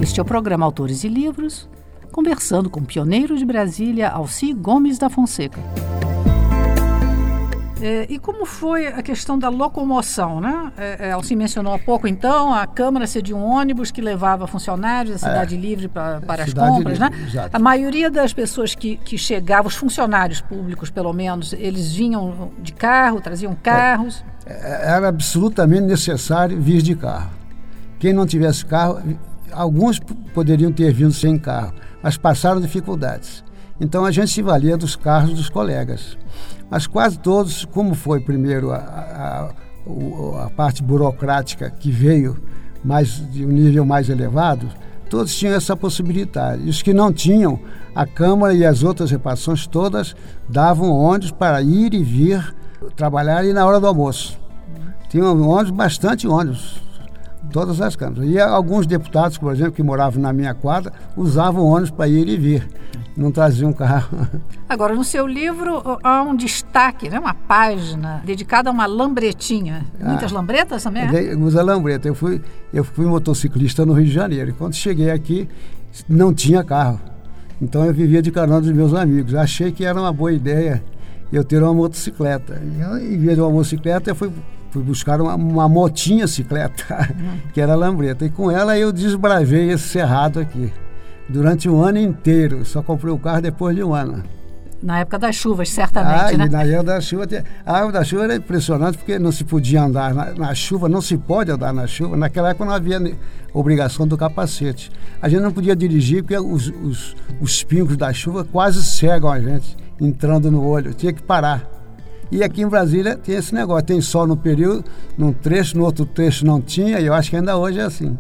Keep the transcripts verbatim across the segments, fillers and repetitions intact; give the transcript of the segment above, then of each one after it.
Este é o programa Autores e Livros, conversando com o pioneiro de Brasília, Alci Gomes da Fonseca. É, e como foi a questão da locomoção, né? É, é, Alci mencionou há pouco, então, a Câmara cedia um ônibus que levava funcionários da Cidade é, Livre pra, para as compras, livre, né? Exato. A maioria das pessoas que, que chegavam, os funcionários públicos, pelo menos, eles vinham de carro, traziam carros? É, era absolutamente necessário vir de carro. Quem não tivesse carro, alguns poderiam ter vindo sem carro, mas passaram dificuldades. Então a gente se valia dos carros dos colegas. Mas quase todos, como foi primeiro a, a, a parte burocrática que veio mais, de um nível mais elevado, todos tinham essa possibilidade. E os que não tinham, a Câmara e as outras repartições todas davam ônibus para ir e vir trabalhar e na hora do almoço. Tinha ônibus, bastante ônibus, todas as câmaras. E alguns deputados, por exemplo, que moravam na minha quadra, usavam ônibus para ir e vir. Não traziam carro. Agora, no seu livro há um destaque, né? Uma página dedicada a uma lambretinha. Muitas ah, lambretas também, é? Usa lambreta. Eu fui, eu fui motociclista no Rio de Janeiro. E quando cheguei aqui, não tinha carro. Então eu vivia de carona dos meus amigos. Achei que era uma boa ideia eu ter uma motocicleta. E em vez de uma motocicleta, eu fui, fui buscar uma, uma motinha cicleta, uhum. que era a lambreta. E com ela eu desbravei esse cerrado aqui. Durante um ano inteiro. Só comprei o carro depois de um ano. Na época das chuvas, certamente, ah, né? Na época da chuva, a água da chuva era impressionante porque não se podia andar na, na chuva, não se pode andar na chuva. Naquela época não havia obrigação do capacete. A gente não podia dirigir porque os, os, os pingos da chuva quase cegam a gente, entrando no olho. Tinha que parar. E aqui em Brasília tem esse negócio, tem sol no período, num trecho, no outro trecho não tinha, e eu acho que ainda hoje é assim.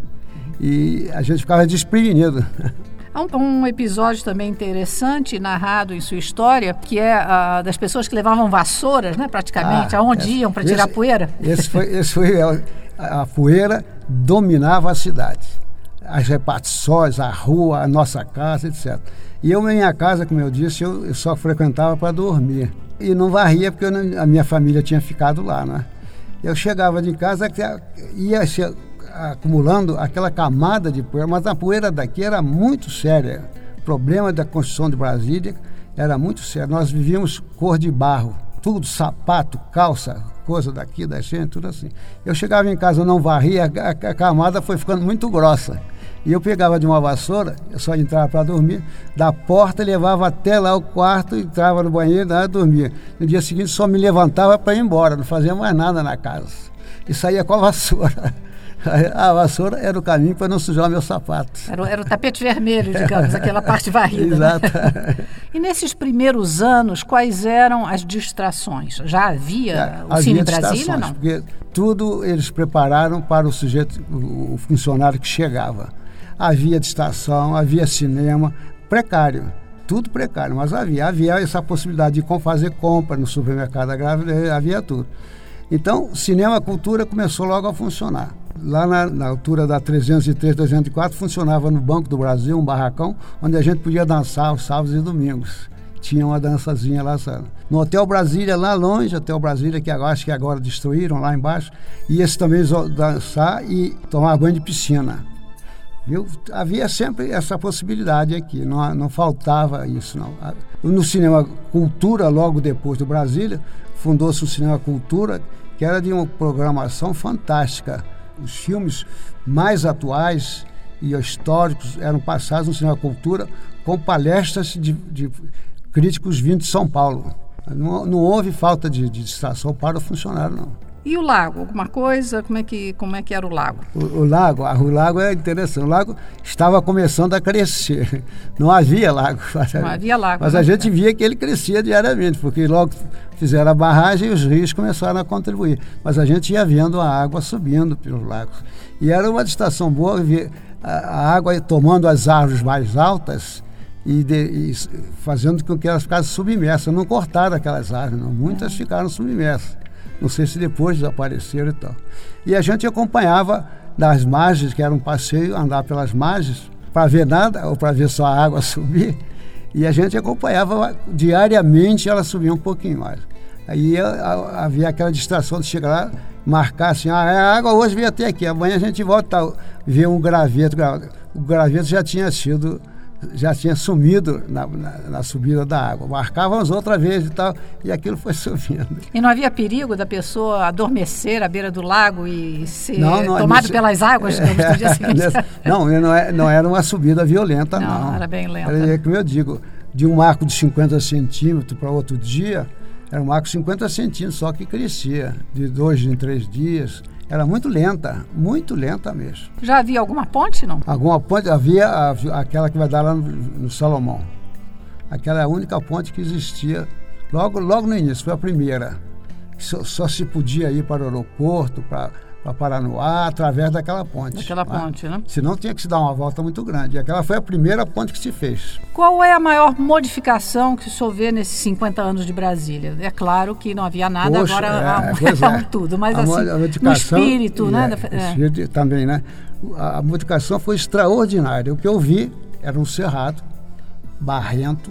E a gente ficava desprevenido. Há um, um episódio também interessante, narrado em sua história, que é a, das pessoas que levavam vassouras, né, praticamente, ah, aonde esse, iam para tirar esse, poeira. Esse foi, esse foi a, a poeira dominava a cidade. As repartições, a rua, a nossa casa, etcétera. E eu, minha casa, como eu disse, eu, eu só frequentava para dormir. E não varria porque eu não, a minha família tinha ficado lá, né? Eu chegava de casa, ia ser acumulando aquela camada de poeira, mas a poeira daqui era muito séria. O problema da construção de Brasília era muito sério. Nós vivíamos cor de barro, tudo, sapato, calça, coisa daqui, da gente, tudo assim. Eu chegava em casa, não varria, a, a, a camada foi ficando muito grossa. E eu pegava de uma vassoura, eu só entrava para dormir, da porta levava até lá o quarto, entrava no banheiro e dormia. No dia seguinte só me levantava para ir embora, não fazia mais nada na casa. E saía com a vassoura. A vassoura era o caminho para não sujar meus sapatos. Era, era o tapete vermelho, digamos, aquela parte varrida. Exato. Né? E nesses primeiros anos, quais eram as distrações? Já havia é, o Cine Brasília, não? Porque tudo eles prepararam para o sujeito, o, o funcionário que chegava. Havia distração, havia cinema, precário. Tudo precário, mas havia. Havia essa possibilidade de fazer compra no supermercado da Grávida, havia tudo. Então, cinema, cultura começou logo a funcionar. Lá na, na altura da trezentos e três, trezentos e quatro, funcionava no Banco do Brasil, um barracão, onde a gente podia dançar os sábados e domingos. Tinha uma dançazinha lá. No Hotel Brasília, lá longe, Hotel Brasília, que agora, acho que agora destruíram, lá embaixo, ia-se também dançar e tomar banho de piscina. Viu? Havia sempre essa possibilidade aqui, não, não faltava isso, não. No Cinema Cultura, logo depois do Brasília, fundou-se o Cinema Cultura, que era de uma programação fantástica. Os filmes mais atuais e históricos eram passados no Cinema Cultura com palestras de, de críticos vindos de São Paulo. Não, não houve falta de, de distração para o funcionário, não. E o lago? Alguma coisa? Como é que, como é que era o lago? O, o lago? O lago é interessante. O lago estava começando a crescer. Não havia lago. Não havia lago. Mas a gente via que ele crescia diariamente, porque logo fizeram a barragem e os rios começaram a contribuir. Mas a gente ia vendo a água subindo pelos lagos. E era uma distração boa ver a, a água tomando as árvores mais altas e, de, e fazendo com que elas ficassem submersas. Não cortaram aquelas árvores, não. Muitas ficaram submersas. Não sei se depois desapareceram e tal. E a gente acompanhava das margens, que era um passeio, andar pelas margens, para ver nada, ou para ver só a água subir. E a gente acompanhava diariamente, ela subia um pouquinho mais. Aí havia aquela distração de chegar lá marcar assim, ah, a água hoje veio até aqui, amanhã a gente volta a ver um graveto. O graveto já tinha sido, já tinha sumido na, na, na subida da água. Marcávamos outra vez e tal, e aquilo foi subindo. E não havia perigo da pessoa adormecer à beira do lago e ser não, não, tomado isso, pelas águas é, no dia seguinte? Não, não, é, não era uma subida violenta, não. Não, era bem lenta. Era, como eu digo, de um marco de cinquenta centímetros para outro dia, era um marco de cinquenta centímetros, só que crescia, de dois em três dias. Era muito lenta, muito lenta mesmo. Já havia alguma ponte, não? Alguma ponte, havia a, aquela que vai dar lá no, no Salomão. Aquela é a única ponte que existia logo, logo no início, foi a primeira. Só, só se podia ir para o aeroporto, para, para Paranoá, através daquela ponte. Daquela ponte, né? Senão tinha que se dar uma volta muito grande. E aquela foi a primeira ponte que se fez. Qual é a maior modificação que o senhor vê nesses cinquenta anos de Brasília? É claro que não havia nada, Poxa, agora é, há um, é. tudo, mas a assim, a no espírito, e, né? É, também, né? A, a modificação foi extraordinária. O que eu vi era um cerrado, barrento,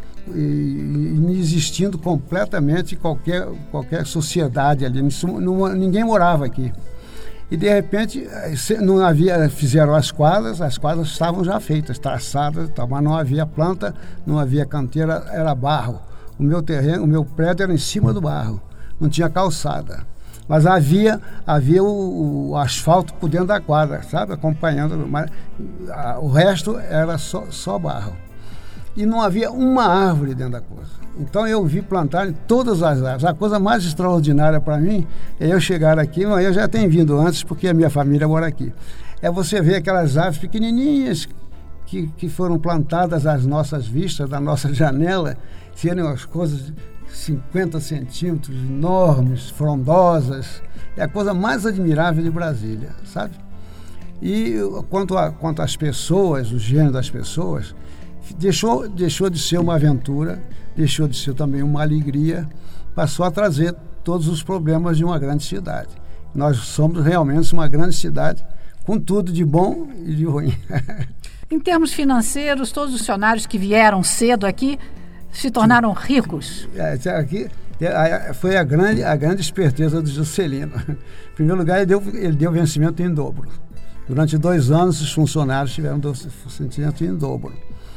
e inexistindo completamente qualquer, qualquer sociedade ali. Não, ninguém morava aqui. E de repente não havia, fizeram as quadras, as quadras estavam já feitas, traçadas, mas não havia planta, não havia canteira, era barro. O meu terreno, o meu prédio era em cima do barro, não tinha calçada. Mas havia, havia o, o asfalto por dentro da quadra, sabe? Acompanhando, mas a, o resto era só, só barro. E não havia uma árvore dentro da coisa. Então eu vi plantar em todas as árvores. A coisa mais extraordinária para mim é eu chegar aqui, mas eu já tenho vindo antes porque a minha família mora aqui. É você ver aquelas árvores pequenininhas que, que foram plantadas às nossas vistas, da nossa janela, serem as coisas de cinquenta centímetros, enormes, frondosas. É a coisa mais admirável de Brasília, sabe? E quanto, a, quanto às pessoas, o gênero das pessoas, Deixou, deixou de ser uma aventura, deixou de ser também uma alegria, passou a trazer todos os problemas de uma grande cidade. Nós somos realmente uma grande cidade, com tudo de bom e de ruim. Em termos financeiros, todos os funcionários que vieram cedo aqui se tornaram ricos? É, aqui foi a grande, a grande esperteza do Juscelino. Em primeiro lugar, ele deu, ele deu vencimento em dobro. Durante dois anos, os funcionários tiveram vencimento em dobro.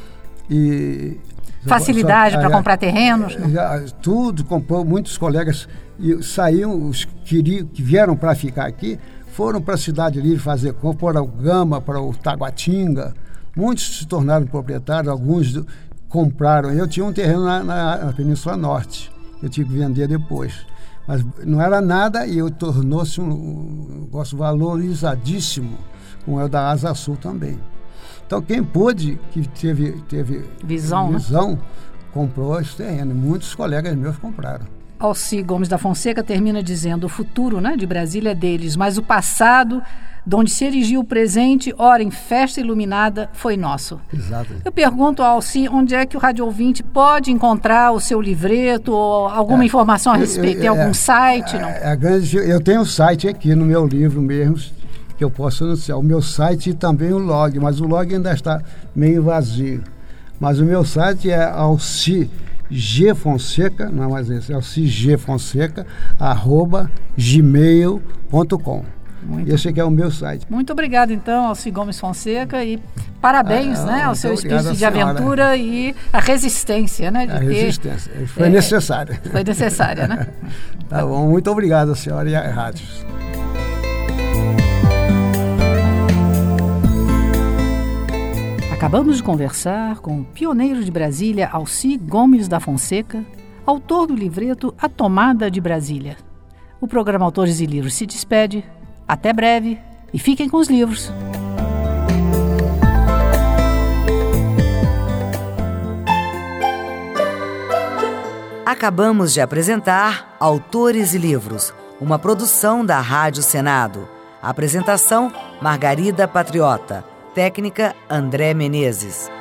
E facilidade para comprar terrenos? Já, tudo, comprou, muitos colegas e saíram, os que, que vieram para ficar aqui, foram para a Cidade Livre fazer compra, para o Gama, para o Taguatinga. Muitos se tornaram proprietários, alguns do, compraram. Eu tinha um terreno na, na, na Península Norte, eu tive que vender depois. Mas não era nada e eu tornou-se um, um negócio valorizadíssimo, como é o da Asa Sul também. Então, quem pôde, que teve, teve visão, visão né? comprou esse terreno. Muitos colegas meus compraram. Alci Gomes da Fonseca termina dizendo: o futuro, né, de Brasília é deles, mas o passado, de onde se erigiu o presente, ora em festa iluminada, foi nosso. Exato. Eu pergunto ao Alci onde é que o rádio ouvinte pode encontrar o seu livreto ou alguma é, informação a respeito. Eu, eu, Tem algum é, site? Não? É, é grande, eu tenho um site aqui no meu livro mesmo, que eu posso anunciar, o meu site e também o log, mas o log ainda está meio vazio. Mas o meu site é Alci G Fonseca, não é mais esse, é Alci G Fonseca, arroba gmail ponto com. Muito. Esse aqui é o meu site. Muito obrigado, então, Alci Gomes Fonseca, e parabéns, ah, né, ao seu espírito de aventura e a resistência, né? De a ter, resistência, foi é, necessária. Foi necessária, né? Tá bom, muito obrigado, senhora, e a rádio. Acabamos de conversar com o pioneiro de Brasília, Alci Gomes da Fonseca, autor do livreto A Tomada de Brasília. O programa Autores e Livros se despede. Até breve e fiquem com os livros. Acabamos de apresentar Autores e Livros, uma produção da Rádio Senado. Apresentação: Margarida Patriota. Técnica: André Menezes.